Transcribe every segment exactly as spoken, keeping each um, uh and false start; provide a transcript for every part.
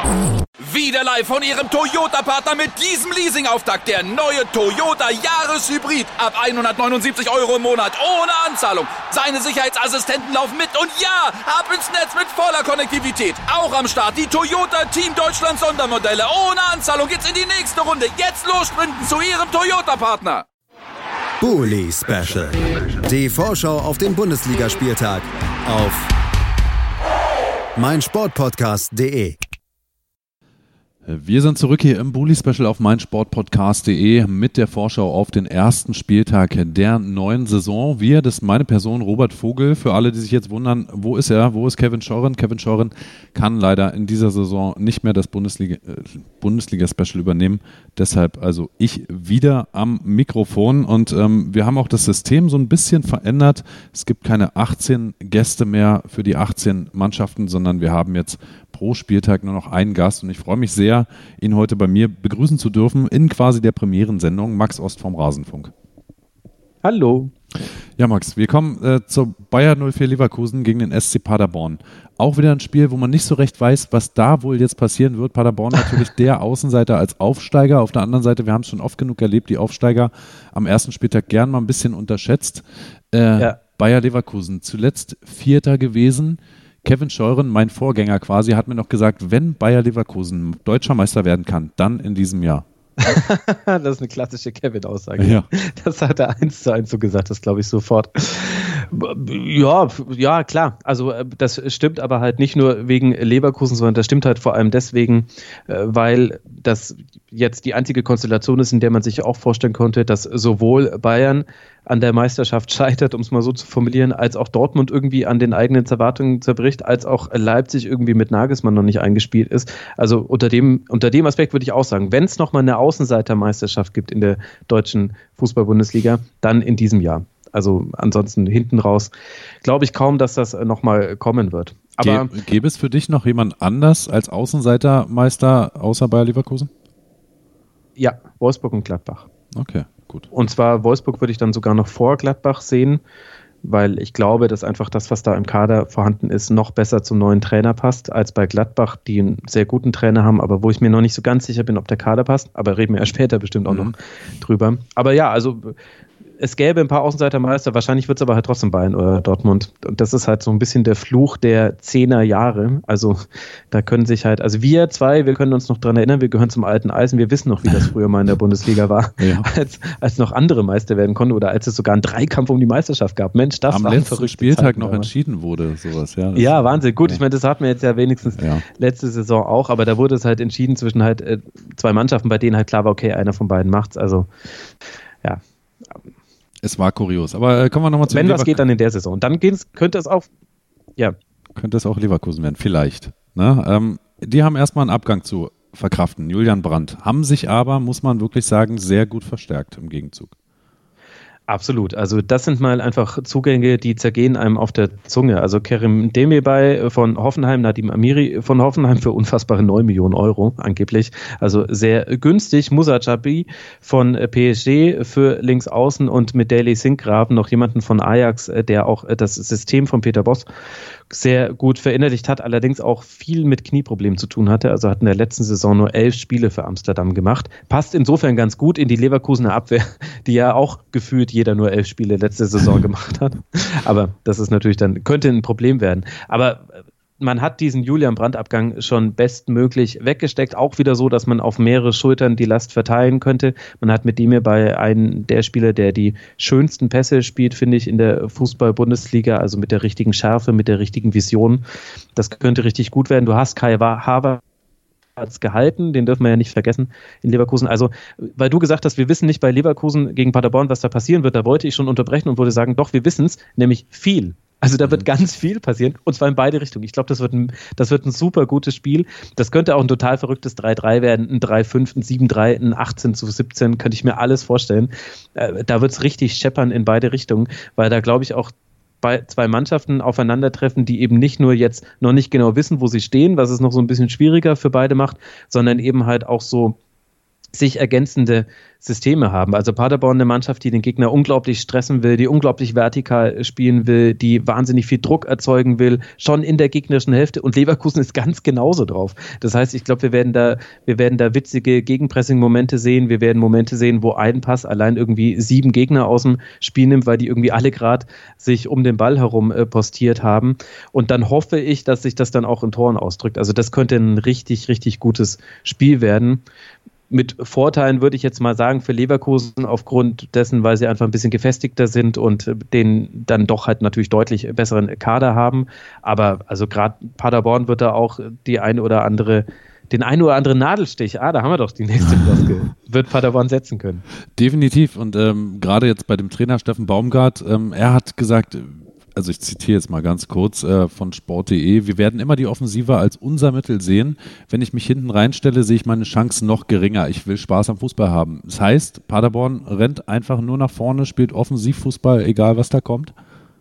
Wieder live von Ihrem Toyota-Partner mit diesem Leasing-Auftakt. Der neue Toyota Jahreshybrid. Ab hundertneunundsiebzig Euro im Monat. Ohne Anzahlung. Seine Sicherheitsassistenten laufen mit. Und ja, ab ins Netz mit voller Konnektivität. Auch am Start die Toyota Team Deutschland Sondermodelle. Ohne Anzahlung geht's in die nächste Runde. Jetzt los sprinten zu Ihrem Toyota-Partner. Bully Special. Die Vorschau auf den Bundesligaspieltag auf meinsportpodcast punkt de. Wir sind zurück hier im Bully-Special auf meinsportpodcast punkt de mit der Vorschau auf den ersten Spieltag der neuen Saison. Wir, das ist meine Person, Robert Vogel. Für alle, die sich jetzt wundern, wo ist er, wo ist Kevin Scheuren? Kevin Scheuren kann leider in dieser Saison nicht mehr das Bundesliga, äh, Bundesliga-Special übernehmen. Deshalb also ich wieder am Mikrofon und ähm, wir haben auch das System so ein bisschen verändert. Es gibt keine achtzehn Gäste mehr für die achtzehn Mannschaften, sondern wir haben jetzt pro Spieltag nur noch einen Gast und ich freue mich sehr, ihn heute bei mir begrüßen zu dürfen in quasi der Premierensendung, Max Ost vom Rasenfunk. Hallo. Ja, Max, wir kommen äh, zur Bayer null vier Leverkusen gegen den S C Paderborn. Auch wieder ein Spiel, wo man nicht so recht weiß, was da wohl jetzt passieren wird. Paderborn natürlich der Außenseiter als Aufsteiger. Auf der anderen Seite, wir haben es schon oft genug erlebt, die Aufsteiger am ersten Spieltag gern mal ein bisschen unterschätzt. Äh, ja. Bayer Leverkusen, zuletzt Vierter gewesen. Kevin Scheuren, mein Vorgänger quasi, hat mir noch gesagt, wenn Bayer Leverkusen deutscher Meister werden kann, dann in diesem Jahr. Das ist eine klassische Kevin-Aussage. Ja. Das hat er eins zu eins so gesagt, das glaube ich sofort. Ja, ja, klar. Also das stimmt aber halt nicht nur wegen Leverkusen, sondern das stimmt halt vor allem deswegen, weil das jetzt die einzige Konstellation ist, in der man sich auch vorstellen konnte, dass sowohl Bayern an der Meisterschaft scheitert, um es mal so zu formulieren, als auch Dortmund irgendwie an den eigenen Erwartungen zerbricht, als auch Leipzig irgendwie mit Nagelsmann noch nicht eingespielt ist. Also unter dem, unter dem Aspekt würde ich auch sagen, wenn es nochmal eine Außenseitermeisterschaft gibt in der deutschen Fußball-Bundesliga, dann in diesem Jahr. Also ansonsten hinten raus glaube ich kaum, dass das nochmal kommen wird. Aber Gäbe es für dich noch jemand anders als Außenseitermeister außer Bayer Leverkusen? Ja, Wolfsburg und Gladbach. Okay, gut. Und zwar Wolfsburg würde ich dann sogar noch vor Gladbach sehen, weil ich glaube, dass einfach das, was da im Kader vorhanden ist, noch besser zum neuen Trainer passt, als bei Gladbach, die einen sehr guten Trainer haben, aber wo ich mir noch nicht so ganz sicher bin, ob der Kader passt. Aber reden wir ja später bestimmt auch mhm. noch drüber. Aber ja, also es gäbe ein paar Außenseitermeister, wahrscheinlich wird es aber halt trotzdem Bayern oder Dortmund. Und das ist halt so ein bisschen der Fluch der zehner Jahre. Also da können sich halt, also wir zwei, wir können uns noch dran erinnern, wir gehören zum alten Eisen, wir wissen noch, wie das früher mal in der Bundesliga war, ja. als, als noch andere Meister werden konnten oder als es sogar einen Dreikampf um die Meisterschaft gab. Mensch, das Am war letzten ein verrückter Spieltag Zeiten, noch aber. entschieden wurde, sowas. Ja, ja Wahnsinn. Gut, ja. Ich meine, das hatten wir jetzt ja wenigstens ja. letzte Saison auch, aber da wurde es halt entschieden zwischen halt äh, zwei Mannschaften, bei denen halt klar war, okay, einer von beiden macht's. Also, ja. Es war kurios, aber äh, kommen wir nochmal zu Wenn Lever- was geht, dann in der Saison. Dann geht's, könnte es auch, ja. Könnte es auch Leverkusen werden, vielleicht. Ne? Ähm, die haben erstmal einen Abgang zu verkraften, Julian Brandt. Haben sich aber, muss man wirklich sagen, sehr gut verstärkt im Gegenzug. Absolut. Also das sind mal einfach Zugänge, die zergehen einem auf der Zunge. Also Kerim Demirbay von Hoffenheim, Nadim Amiri von Hoffenheim für unfassbare neun Millionen Euro angeblich. Also sehr günstig. Musa Chabi von P S G für links außen und mit Daily Sinkgraven noch jemanden von Ajax, der auch das System von Peter Bosz sehr gut verinnerlicht hat, allerdings auch viel mit Knieproblemen zu tun hatte. Also hat in der letzten Saison nur elf Spiele für Amsterdam gemacht. Passt insofern ganz gut in die Leverkusener Abwehr, die ja auch gefühlt jeder nur elf Spiele letzte Saison gemacht hat. Aber das ist natürlich dann, könnte ein Problem werden. Aber man hat diesen Julian Brandt-Abgang schon bestmöglich weggesteckt. Auch wieder so, dass man auf mehrere Schultern die Last verteilen könnte. Man hat mit dem hier bei einem der Spieler, der die schönsten Pässe spielt, finde ich, in der Fußball-Bundesliga, also mit der richtigen Schärfe, mit der richtigen Vision. Das könnte richtig gut werden. Du hast Kai Havertz gehalten, den dürfen wir ja nicht vergessen in Leverkusen. Also, weil du gesagt hast, wir wissen nicht bei Leverkusen gegen Paderborn, was da passieren wird, da wollte ich schon unterbrechen und würde sagen, doch, wir wissen es, nämlich viel. Also da wird ganz viel passieren und zwar in beide Richtungen. Ich glaube, das wird ein, das wird ein super gutes Spiel. Das könnte auch ein total verrücktes drei drei werden, ein drei fünf, ein sieben drei, ein achtzehn zu siebzehn, könnte ich mir alles vorstellen. Äh, da wird es richtig scheppern in beide Richtungen, weil da glaube ich auch bei zwei Mannschaften aufeinandertreffen, die eben nicht nur jetzt noch nicht genau wissen, wo sie stehen, was es noch so ein bisschen schwieriger für beide macht, sondern eben halt auch so sich ergänzende Systeme haben. Also Paderborn eine Mannschaft, die den Gegner unglaublich stressen will, die unglaublich vertikal spielen will, die wahnsinnig viel Druck erzeugen will, schon in der gegnerischen Hälfte, und Leverkusen ist ganz genauso drauf. Das heißt, ich glaube, wir werden da, wir werden da witzige Gegenpressing-Momente sehen, wir werden Momente sehen, wo ein Pass allein irgendwie sieben Gegner aus dem Spiel nimmt, weil die irgendwie alle gerade sich um den Ball herum äh, postiert haben, und dann hoffe ich, dass sich das dann auch in Toren ausdrückt. Also das könnte ein richtig, richtig gutes Spiel werden. Mit Vorteilen würde ich jetzt mal sagen für Leverkusen aufgrund dessen, weil sie einfach ein bisschen gefestigter sind und den dann doch halt natürlich deutlich besseren Kader haben. Aber also gerade Paderborn wird da auch die eine oder andere, den einen oder anderen Nadelstich, ah, da haben wir doch die nächste Floskel, wird Paderborn setzen können. Definitiv, und ähm, gerade jetzt bei dem Trainer Steffen Baumgart, ähm, er hat gesagt, also ich zitiere jetzt mal ganz kurz äh, von Sport punkt de, wir werden immer die Offensive als unser Mittel sehen. Wenn ich mich hinten reinstelle, sehe ich meine Chancen noch geringer. Ich will Spaß am Fußball haben. Das heißt, Paderborn rennt einfach nur nach vorne, spielt Offensivfußball, egal was da kommt.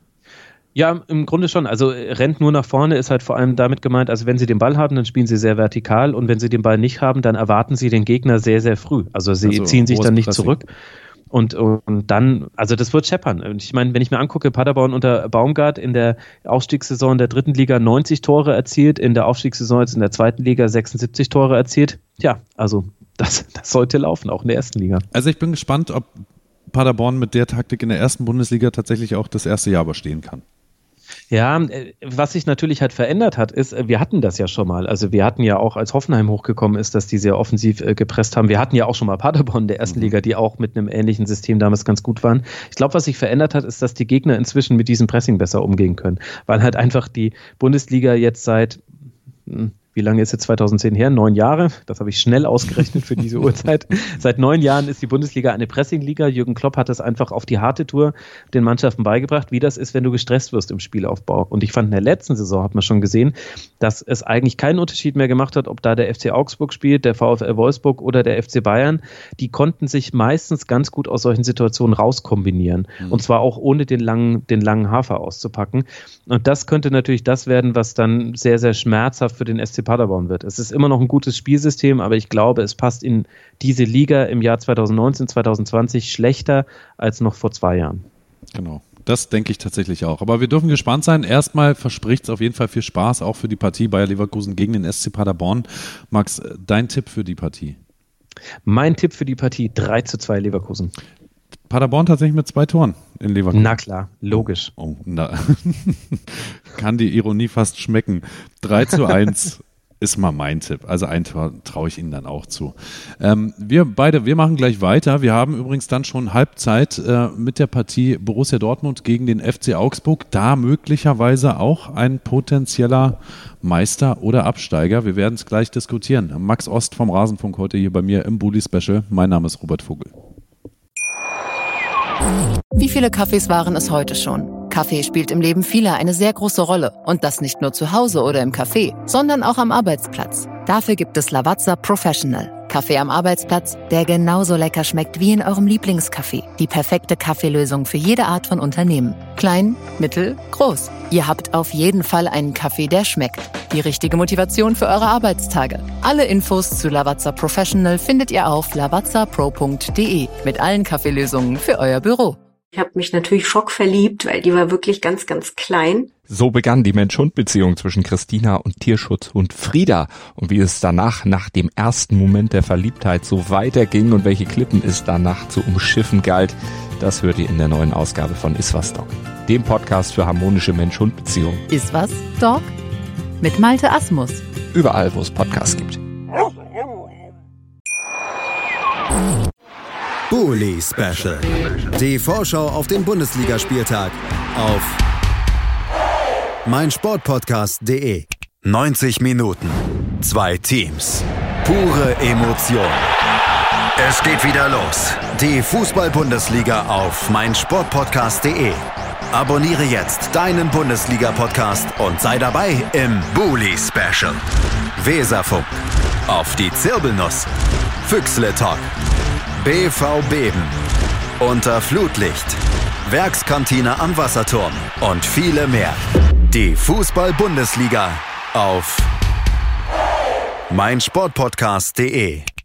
Ja, im Grunde schon. Also rennt nur nach vorne ist halt vor allem damit gemeint, also wenn sie den Ball haben, dann spielen sie sehr vertikal, und wenn sie den Ball nicht haben, dann erwarten sie den Gegner sehr, sehr früh. Also sie also ziehen sich dann nicht Pressing. zurück. Und, und dann, also das wird scheppern. Ich meine, wenn ich mir angucke, Paderborn unter Baumgart in der Aufstiegssaison der dritten Liga neunzig Tore erzielt, in der Aufstiegssaison jetzt in der zweiten Liga sechsundsiebzig Tore erzielt. Ja, also das, das sollte laufen, auch in der ersten Liga. Also ich bin gespannt, ob Paderborn mit der Taktik in der ersten Bundesliga tatsächlich auch das erste Jahr überstehen kann. Ja, was sich natürlich halt verändert hat, ist, wir hatten das ja schon mal. Also wir hatten ja auch, als Hoffenheim hochgekommen ist, dass die sehr offensiv äh, gepresst haben. Wir hatten ja auch schon mal Paderborn in der ersten mhm. Liga, die auch mit einem ähnlichen System damals ganz gut waren. Ich glaube, was sich verändert hat, ist, dass die Gegner inzwischen mit diesem Pressing besser umgehen können. Weil halt einfach die Bundesliga jetzt seit... Mh, wie lange ist jetzt zweitausendzehn her? Neun Jahre. Das habe ich schnell ausgerechnet für diese Uhrzeit. Seit neun Jahren ist die Bundesliga eine Pressing-Liga. Jürgen Klopp hat das einfach auf die harte Tour den Mannschaften beigebracht, wie das ist, wenn du gestresst wirst im Spielaufbau. Und ich fand, in der letzten Saison hat man schon gesehen, dass es eigentlich keinen Unterschied mehr gemacht hat, ob da der F C Augsburg spielt, der VfL Wolfsburg oder der F C Bayern. Die konnten sich meistens ganz gut aus solchen Situationen rauskombinieren. Mhm. Und zwar auch ohne den langen, den langen Hafer auszupacken. Und das könnte natürlich das werden, was dann sehr, sehr schmerzhaft für den S C Paderborn wird. Es ist immer noch ein gutes Spielsystem, aber ich glaube, es passt in diese Liga im Jahr zweitausendneunzehn, zweitausendzwanzig schlechter als noch vor zwei Jahren. Genau. Das denke ich tatsächlich auch. Aber wir dürfen gespannt sein. Erstmal verspricht es auf jeden Fall viel Spaß, auch für die Partie Bayer Leverkusen gegen den S C Paderborn. Max, dein Tipp für die Partie? Mein Tipp für die Partie, drei zu zwei Leverkusen. Paderborn tatsächlich mit zwei Toren in Leverkusen. Na klar, logisch. Oh, oh, na. Kann die Ironie fast schmecken. drei zu eins ist mal mein Tipp. Also ein Tor traue ich Ihnen dann auch zu. Ähm, wir beide, wir machen gleich weiter. Wir haben übrigens dann schon Halbzeit äh, mit der Partie Borussia Dortmund gegen den F C Augsburg. Da möglicherweise auch ein potenzieller Meister oder Absteiger. Wir werden es gleich diskutieren. Max Ost vom Rasenfunk heute hier bei mir im Bully Special. Mein Name ist Robert Vogel. Wie viele Kaffees waren es heute schon? Kaffee spielt im Leben vieler eine sehr große Rolle. Und das nicht nur zu Hause oder im Café, sondern auch am Arbeitsplatz. Dafür gibt es Lavazza Professional. Kaffee am Arbeitsplatz, der genauso lecker schmeckt wie in eurem Lieblingscafé. Die perfekte Kaffeelösung für jede Art von Unternehmen. Klein, mittel, groß. Ihr habt auf jeden Fall einen Kaffee, der schmeckt. Die richtige Motivation für eure Arbeitstage. Alle Infos zu Lavazza Professional findet ihr auf lavazza pro punkt de mit allen Kaffeelösungen für euer Büro. Ich habe mich natürlich schockverliebt, weil die war wirklich ganz, ganz klein. So begann die Mensch-Hund-Beziehung zwischen Christina und Tierschutzhund Frieda. Und wie es danach, nach dem ersten Moment der Verliebtheit, so weiterging und welche Klippen es danach zu umschiffen galt, das hört ihr in der neuen Ausgabe von Iswas Dog, dem Podcast für harmonische Mensch-Hund-Beziehungen. Iswas Dog? Mit Malte Asmus. Überall, wo es Podcasts gibt. Bully Special. Die Vorschau auf den Bundesligaspieltag auf meinsportpodcast punkt de. neunzig Minuten. Zwei Teams. Pure Emotion. Es geht wieder los. Die Fußball-Bundesliga auf meinsportpodcast punkt de. Abonniere jetzt deinen Bundesliga-Podcast und sei dabei im Bully Special. Weserfunk. Auf die Zirbelnuss. Füchsle Talk. B V Beben. Unter Flutlicht. Werkskantine am Wasserturm. Und viele mehr. Die Fußball-Bundesliga auf meinsportpodcast punkt de.